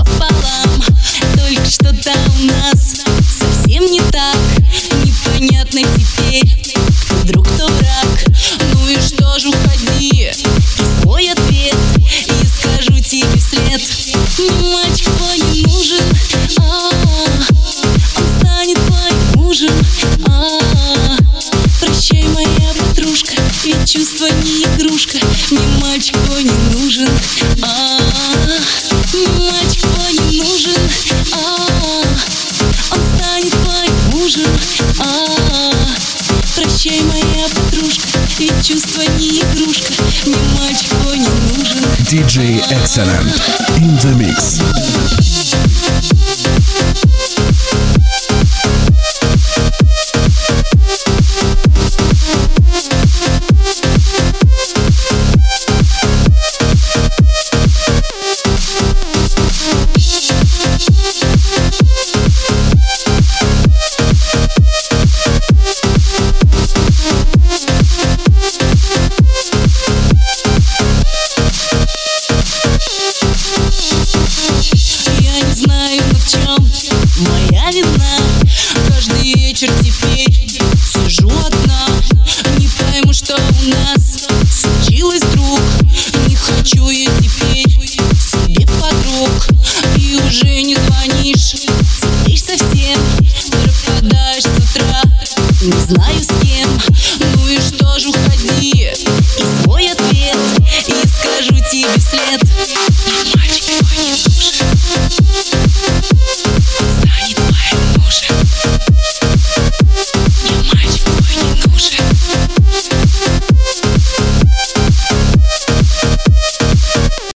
пополам. Только что-то у нас совсем не так. Непонятно теперь, кто друг, кто враг. Ну и что ж, уходи, и свой ответ я скажу тебе вслед. Мне мальчик твой не нужен, он станет твоим мужем. Прощай, моя подружка, ведь чувство не игрушка. Мне мальчик твой не нужен, мне мальчик твой не нужен, он станет твоим мужем. Прощай, моя подружка, ведь чувство не игрушка. Мне мальчик твой не нужен. DJ Excellent in the mix. Я не знаю, но в чем моя вина. Каждый вечер теперь